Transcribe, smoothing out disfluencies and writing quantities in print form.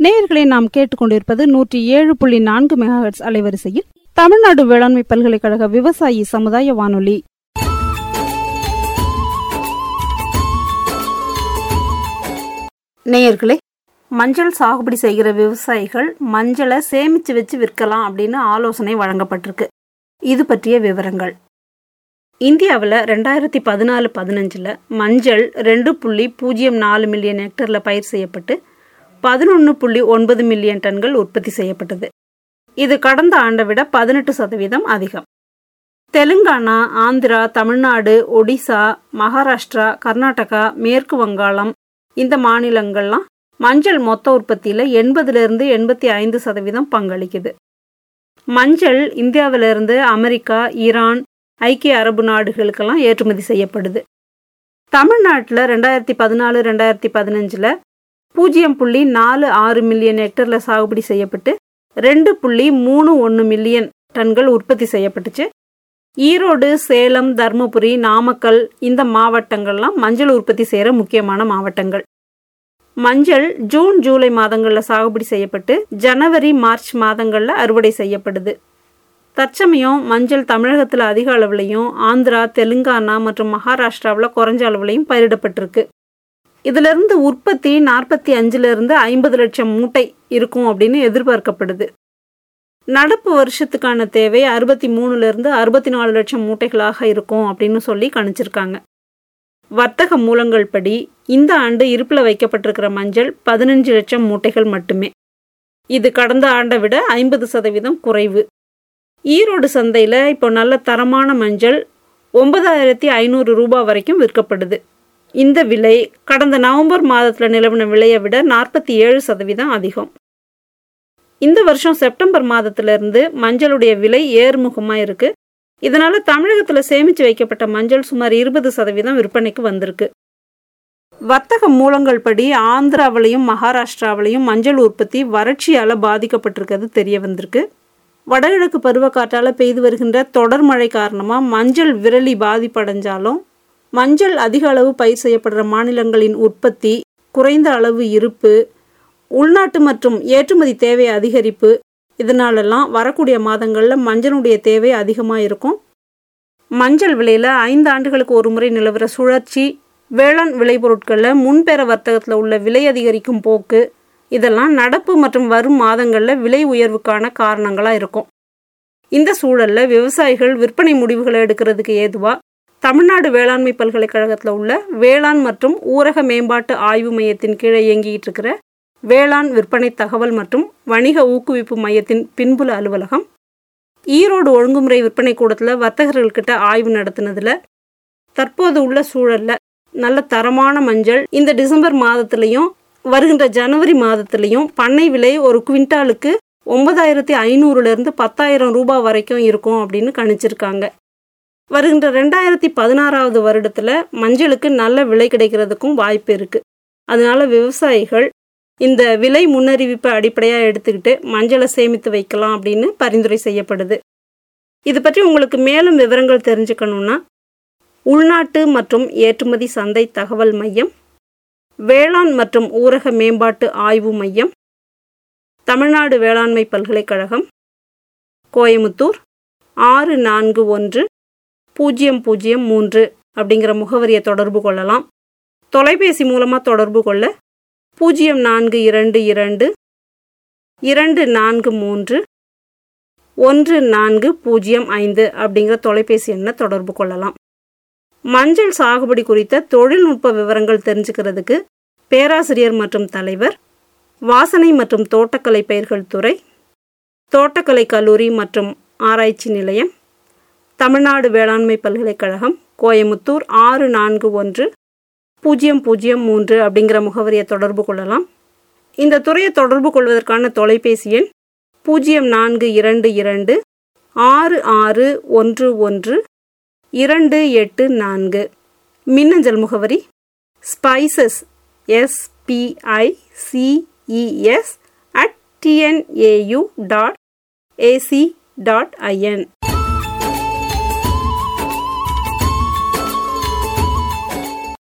நேயர்களை நாம் கேட்டுக்கொண்டிருப்பது 107.4 மெகாஹெர்ட்ஸ் அலைவரிசையில் தமிழ்நாடு வேளாண்மை பல்கலைக்கழக விவசாயி சமுதாய வானொலி. நேயர்களே, மஞ்சள் சாகுபடி செய்கிற விவசாயிகள் மஞ்சளை சேமிச்சு வச்சு விற்கலாம் அப்படின்னு ஆலோசனை வழங்கப்பட்டிருக்கு. இது பற்றிய விவரங்கள். இந்தியாவில் 2014-15 மஞ்சள் 2.04 மில்லியன் ஹெக்டரில் பயிர் செய்யப்பட்டு 11.9 மில்லியன் டன்கள் உற்பத்தி செய்யப்பட்டது. இது கடந்த ஆண்டை விட 18% அதிகம். தெலுங்கானா, ஆந்திரா, தமிழ்நாடு, ஒடிசா, மகாராஷ்டிரா, கர்நாடகா, மேற்கு வங்காளம் இந்த மாநிலங்கள்லாம் மஞ்சள் மொத்த உற்பத்தியில் 80-85% பங்களிக்குது. மஞ்சள் இந்தியாவிலிருந்து அமெரிக்கா, ஈரான், ஐக்கிய அரபு நாடுகளுக்கெல்லாம் ஏற்றுமதி செய்யப்படுது. தமிழ்நாட்டில் 2014-2015 0.46 மில்லியன் ஹெக்டரில் சாகுபடி செய்யப்பட்டு 2.31 மில்லியன் டன்கள் உற்பத்தி செய்யப்பட்டுச்சு. ஈரோடு, சேலம், தர்மபுரி, நாமக்கல் இந்த மாவட்டங்கள்லாம் மஞ்சள் உற்பத்தி செய்கிற முக்கியமான மாவட்டங்கள். மஞ்சள் ஜூன், ஜூலை மாதங்களில் சாகுபடி செய்யப்பட்டு ஜனவரி, மார்ச் மாதங்களில் அறுவடை செய்யப்படுது. தற்சமயம் மஞ்சள் தமிழகத்தில் அதிக அளவுலையும், ஆந்திரா, தெலுங்கானா மற்றும் மகாராஷ்டிராவில் குறைஞ்ச அளவுலையும் பயிரிடப்பட்டிருக்கு. இதிலிருந்து உற்பத்தி 45-50 லட்சம் மூட்டை இருக்கும் அப்படின்னு எதிர்பார்க்கப்படுது. நடப்பு வருஷத்துக்கான தேவை 63-64 லட்சம் மூட்டைகளாக இருக்கும் அப்படின்னு சொல்லி கணிச்சிருக்காங்க. வர்த்தக மூலங்கள் படி இந்த ஆண்டு இருப்பில் வைக்கப்பட்டிருக்கிற மஞ்சள் 15 லட்சம் மூட்டைகள் மட்டுமே. இது கடந்த ஆண்டை விட 50% குறைவு. ஈரோடு சந்தையில் இப்போ நல்ல தரமான மஞ்சள் 9,500 ரூபாய் வரைக்கும் விற்கப்படுது. இந்த விலை கடந்த நவம்பர் மாதத்தில் நிலவின விலையை விட 47% அதிகம். இந்த வருஷம் செப்டம்பர் மாதத்திலிருந்து மஞ்சளுடைய விலை ஏறுமுகமாக இருக்கு. இதனால தமிழகத்தில் சேமித்து வைக்கப்பட்ட மஞ்சள் சுமார் 20% விற்பனைக்கு வந்திருக்கு. வர்த்தக மூலங்கள் படி ஆந்திராவிலையும் மகாராஷ்டிராவிலையும் மஞ்சள் உற்பத்தி வறட்சியால் பாதிக்கப்பட்டிருக்கிறது தெரிய வந்திருக்கு. வடகிழக்கு பருவக்காற்றால் பெய்து வருகின்ற தொடர் மழை காரணமாக மஞ்சள் விரலி பாதிப்படைஞ்சாலும் மஞ்சள் அதிக அளவு பயிர் செய்யப்படுற மாநிலங்களின் உற்பத்தி, குறைந்த அளவு இருப்பு, உள்நாட்டு மற்றும் ஏற்றுமதி தேவை அதிகரிப்பு இதனாலெல்லாம் வரக்கூடிய மாதங்களில் மஞ்சளுடைய தேவை அதிகமாக இருக்கும். மஞ்சள் விலையில் 5 ஆண்டுகளுக்கு ஒரு முறை நிலவர சுழற்சி, வேளாண் விளைபொருட்களில் முன்பெற வர்த்தகத்தில் உள்ள விலை அதிகரிக்கும் போக்கு இதெல்லாம் நடப்பு மற்றும் வரும் மாதங்களில் விலை உயர்வுக்கான காரணங்களாக இருக்கும். இந்த சூழலில் விவசாயிகள் விற்பனை முடிவுகளை எடுக்கிறதுக்கு ஏதுவாக தமிழ்நாடு வேளாண்மை பல்கலைக்கழகத்தில் உள்ள வேளாண் மற்றும் ஊரக மேம்பாட்டு ஆய்வு மையத்தின் கீழே இயங்கிட்டு இருக்கிற வேளாண் விற்பனை தகவல் மற்றும் வணிக ஊக்குவிப்பு மையத்தின் பின்புல அலுவலகம் ஈரோடு ஒழுங்குமுறை விற்பனை கூடத்தில் வர்த்தகர்கள்கிட்ட ஆய்வு நடத்தினதில் தற்போது உள்ள சூழலில் நல்ல தரமான மஞ்சள் இந்த டிசம்பர் மாதத்துலேயும் வருகின்ற ஜனவரி மாதத்துலேயும் பண்ணை விலை ஒரு குவிண்டாலுக்கு 9,500 10,000 ரூபாய் வரைக்கும் இருக்கும் அப்படின்னு கணிச்சிருக்காங்க. வருகின்ற 2016 வருடத்தில் மஞ்சளுக்கு நல்ல விலை கிடைக்கிறதுக்கும் வாய்ப்பு இருக்குது. அதனால விவசாயிகள் இந்த விலை முன்னறிவிப்பை அடிப்படையாக எடுத்துக்கிட்டு மஞ்சளை சேமித்து வைக்கலாம் அப்படின்னு பரிந்துரை செய்யப்படுது. இது பற்றி உங்களுக்கு மேலும் விவரங்கள் தெரிஞ்சுக்கணுன்னா உள்நாட்டு மற்றும் ஏற்றுமதி சந்தை தகவல் மையம், வேளாண் மற்றும் ஊரக மேம்பாட்டு ஆய்வு மையம், தமிழ்நாடு வேளாண்மை பல்கலைக்கழகம், கோயமுத்தூர் 641003 அப்படிங்கிற முகவரியை தொடர்பு கொள்ளலாம். தொலைபேசி மூலமாக தொடர்பு கொள்ள 0422 243 1405 அப்படிங்கிற தொலைபேசி எண்ணை தொடர்பு கொள்ளலாம். மஞ்சள் சாகுபடி குறித்த தொழில்நுட்ப விவரங்கள் தெரிஞ்சுக்கிறதுக்கு பேராசிரியர் மற்றும் தலைவர், வாசனை மற்றும் தோட்டக்கலை பயிர்கள் துறை, தோட்டக்கலை கல்லூரி மற்றும் ஆராய்ச்சி நிலையம், தமிழ்நாடு வேளாண்மை பல்கலைக்கழகம், கோயமுத்தூர் 641003 அப்படிங்கிற முகவரியை தொடர்பு கொள்ளலாம். இந்த துறையை தொடர்பு கொள்வதற்கான தொலைபேசி எண் 0422 6611 284. மின்னஞ்சல் முகவரி spices spices@tnau.ac.in.